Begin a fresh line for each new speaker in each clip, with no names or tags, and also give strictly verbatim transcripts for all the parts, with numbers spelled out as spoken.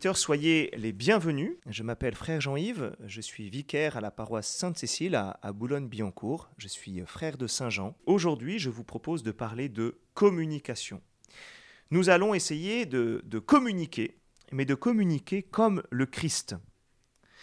auditeurs, soyez les bienvenus. Je m'appelle frère Jean-Yves, je suis vicaire à la paroisse Sainte-Cécile à, à Boulogne-Billancourt. Je suis frère de Saint-Jean. Aujourd'hui, je vous propose de parler de communication. Nous allons essayer de, de communiquer, mais de communiquer comme le Christ. Pourquoi ?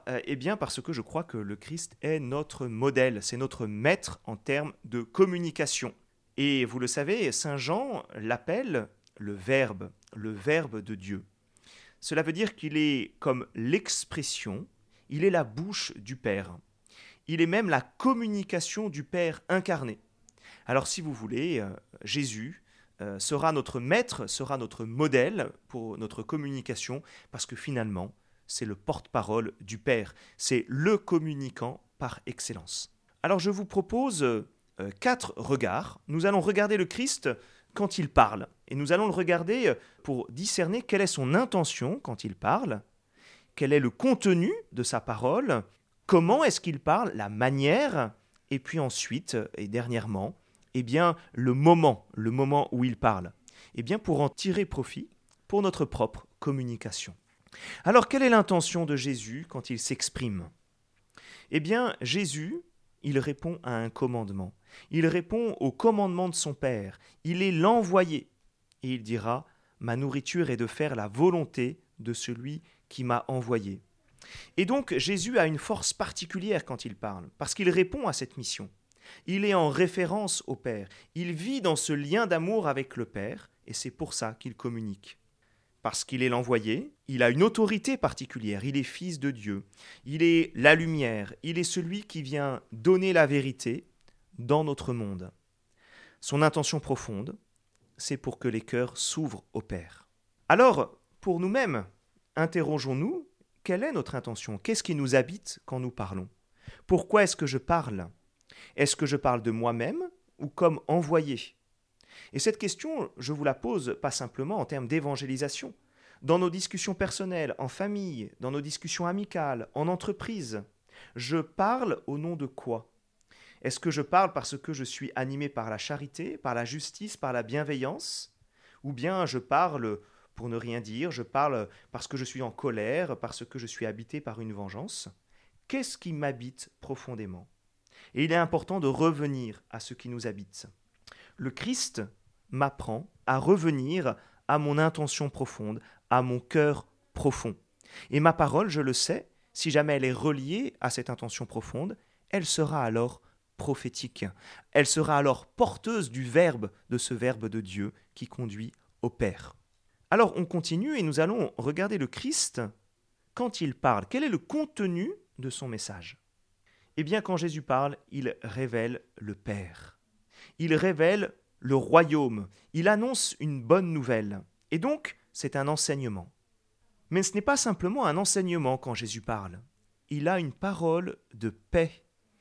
Eh bien parce que je crois que le Christ est notre modèle, c'est notre maître en termes de communication. Et vous le savez, Saint Jean l'appelle le Verbe, le Verbe de Dieu. Cela veut dire qu'il est comme l'expression, il est la bouche du Père. Il est même la communication du Père incarné. Alors si vous voulez, euh, Jésus euh, sera notre maître, sera notre modèle pour notre communication, parce que finalement, c'est le porte-parole du Père, c'est le communicant par excellence. Alors je vous propose euh, quatre regards. Nous allons regarder le Christ quand il parle, et nous allons le regarder pour discerner quelle est son intention quand il parle, quel est le contenu de sa parole, comment est-ce qu'il parle, la manière, et puis ensuite, et dernièrement, eh bien, le moment, le moment où il parle, eh bien, pour en tirer profit pour notre propre communication. Alors, quelle est l'intention de Jésus quand il s'exprime ? Eh bien, Jésus, il répond à un commandement. Il répond au commandement de son Père. Il est l'envoyé. Et il dira « Ma nourriture est de faire la volonté de celui qui m'a envoyé. » Et donc, Jésus a une force particulière quand il parle, parce qu'il répond à cette mission. Il est en référence au Père. Il vit dans ce lien d'amour avec le Père, et c'est pour ça qu'il communique. Parce qu'il est l'envoyé, il a une autorité particulière, il est fils de Dieu, il est la lumière, il est celui qui vient donner la vérité dans notre monde. Son intention profonde, c'est pour que les cœurs s'ouvrent au Père. Alors, pour nous-mêmes, interrogeons-nous, quelle est notre intention ? Qu'est-ce qui nous habite quand nous parlons ? Pourquoi est-ce que je parle ? Est-ce que je parle de moi-même ou comme envoyé ? Et cette question, je vous la pose pas simplement en termes d'évangélisation. Dans nos discussions personnelles, en famille, dans nos discussions amicales, en entreprise, je parle au nom de quoi ? Est-ce que je parle parce que je suis animé par la charité, par la justice, par la bienveillance ? Ou bien je parle pour ne rien dire, je parle parce que je suis en colère, parce que je suis habité par une vengeance ? Qu'est-ce qui m'habite profondément ? Et il est important de revenir à ce qui nous habite. Le Christ m'apprend à revenir à mon intention profonde, à mon cœur profond. Et ma parole, je le sais, si jamais elle est reliée à cette intention profonde, elle sera alors prophétique. Elle sera alors porteuse du verbe, de ce verbe de Dieu qui conduit au Père. Alors on continue et nous allons regarder le Christ quand il parle. Quel est le contenu de son message ? Eh bien, quand Jésus parle, il révèle le Père. Il révèle le royaume. Il annonce une bonne nouvelle. Et donc, c'est un enseignement. Mais ce n'est pas simplement un enseignement quand Jésus parle. Il a une parole de paix.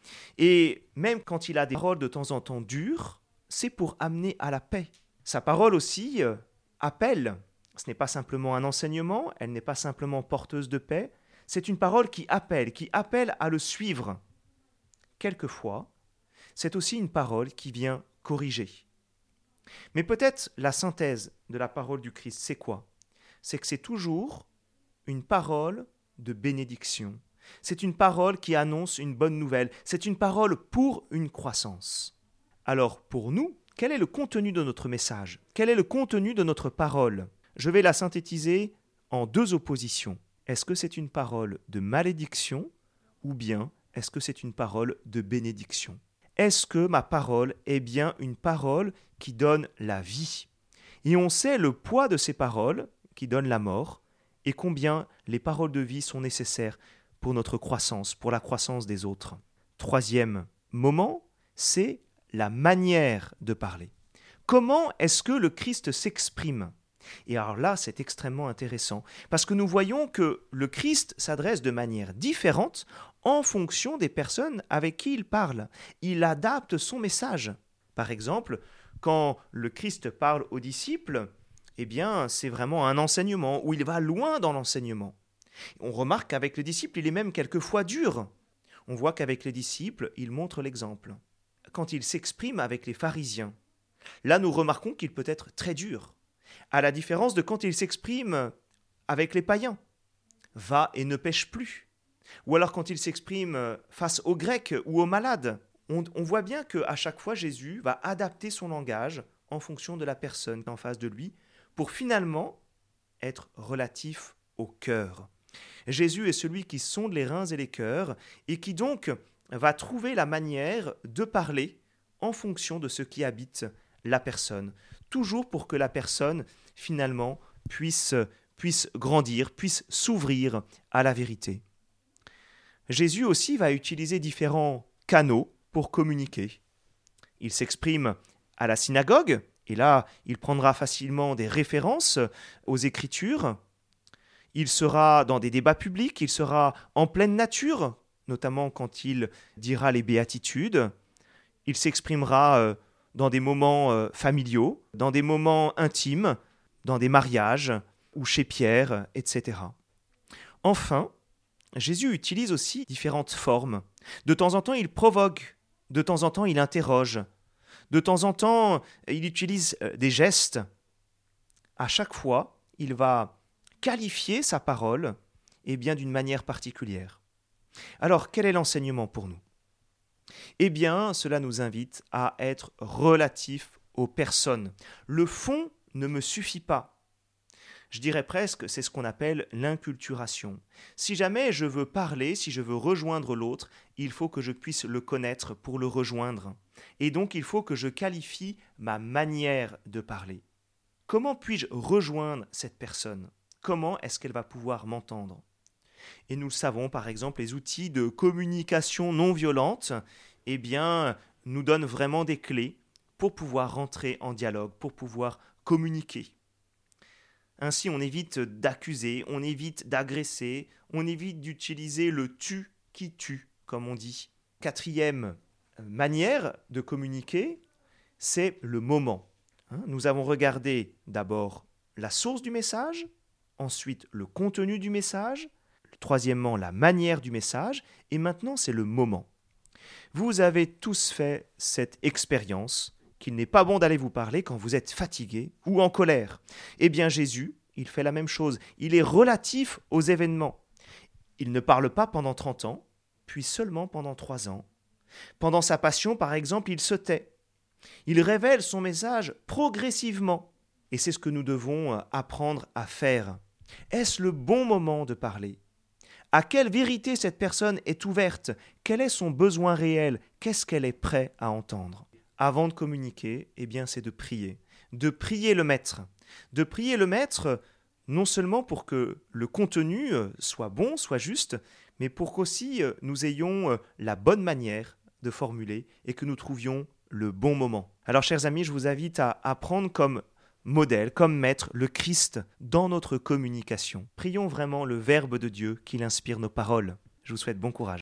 Et même quand il a des paroles de temps en temps dures, c'est pour amener à la paix. Sa parole aussi euh, appelle. Ce n'est pas simplement un enseignement, elle n'est pas simplement porteuse de paix. C'est une parole qui appelle, qui appelle à le suivre. Quelquefois, c'est aussi une parole qui vient corriger. Mais peut-être la synthèse de la parole du Christ, c'est quoi ? C'est que c'est toujours une parole de bénédiction. C'est une parole qui annonce une bonne nouvelle. C'est une parole pour une croissance. Alors, pour nous, quel est le contenu de notre message ? Quel est le contenu de notre parole ? Je vais la synthétiser en deux oppositions. Est-ce que c'est une parole de malédiction ou bien est-ce que c'est une parole de bénédiction ? Est-ce que ma parole est bien une parole qui donne la vie ? Et on sait le poids de ces paroles qui donnent la mort et combien les paroles de vie sont nécessaires pour notre croissance, pour la croissance des autres. Troisième moment, c'est la manière de parler. Comment est-ce que le Christ s'exprime ? Et alors là, c'est extrêmement intéressant, parce que nous voyons que le Christ s'adresse de manière différente en fonction des personnes avec qui il parle. Il adapte son message. Par exemple, quand le Christ parle aux disciples, eh bien, c'est vraiment un enseignement, où il va loin dans l'enseignement. On remarque qu'avec les disciples, il est même quelquefois dur. On voit qu'avec les disciples, il montre l'exemple. Quand il s'exprime avec les pharisiens, là nous remarquons qu'il peut être très dur. À la différence de quand il s'exprime avec les païens. Va et ne pêche plus. Ou alors quand il s'exprime face aux Grecs ou aux malades. On, on voit bien qu'à chaque fois, Jésus va adapter son langage en fonction de la personne en face de lui pour finalement être relatif au cœur. Jésus est celui qui sonde les reins et les cœurs et qui donc va trouver la manière de parler en fonction de ce qui habite la personne, toujours pour que la personne finalement puisse, puisse grandir, puisse s'ouvrir à la vérité. Jésus aussi va utiliser différents canaux pour communiquer. Il s'exprime à la synagogue, et là, il prendra facilement des références aux Écritures. Il sera dans des débats publics, il sera en pleine nature, notamment quand il dira les béatitudes. Il s'exprimera dans des moments familiaux, dans des moments intimes, dans des mariages, ou chez Pierre, et cetera. Enfin, Jésus utilise aussi différentes formes. De temps en temps, il provoque, de temps en temps, il interroge, de temps en temps, il utilise des gestes. À chaque fois, il va qualifier sa parole eh bien, d'une manière particulière. Alors, quel est l'enseignement pour nous ? Eh bien, cela nous invite à être relatifs aux personnes. Le fond ne me suffit pas. Je dirais presque, c'est ce qu'on appelle l'inculturation. Si jamais je veux parler, si je veux rejoindre l'autre, il faut que je puisse le connaître pour le rejoindre. Et donc, il faut que je qualifie ma manière de parler. Comment puis-je rejoindre cette personne ? Comment est-ce qu'elle va pouvoir m'entendre ? Et nous le savons, par exemple, les outils de communication non violente, eh bien, nous donnent vraiment des clés pour pouvoir rentrer en dialogue, pour pouvoir communiquer. Ainsi, on évite d'accuser, on évite d'agresser, on évite d'utiliser le « tu » qui tue, comme on dit. Quatrième manière de communiquer, c'est le moment. Nous avons regardé d'abord la source du message, ensuite le contenu du message, troisièmement la manière du message, et maintenant c'est le moment. Vous avez tous fait cette expérience qu'il n'est pas bon d'aller vous parler quand vous êtes fatigué ou en colère. Eh bien Jésus, il fait la même chose. Il est relatif aux événements. Il ne parle pas pendant trente ans, puis seulement pendant trois ans. Pendant sa passion, par exemple, il se tait. Il révèle son message progressivement. Et c'est ce que nous devons apprendre à faire. Est-ce le bon moment de parler ? À quelle vérité cette personne est ouverte ? Quel est son besoin réel ? Qu'est-ce qu'elle est prête à entendre ? Avant de communiquer, eh bien, c'est de prier. De prier le Maître. De prier le Maître, non seulement pour que le contenu soit bon, soit juste, mais pour qu'aussi nous ayons la bonne manière de formuler et que nous trouvions le bon moment. Alors, chers amis, je vous invite à, à prendre comme modèle, comme maître, le Christ dans notre communication. Prions vraiment le Verbe de Dieu qui inspire nos paroles. Je vous souhaite bon courage.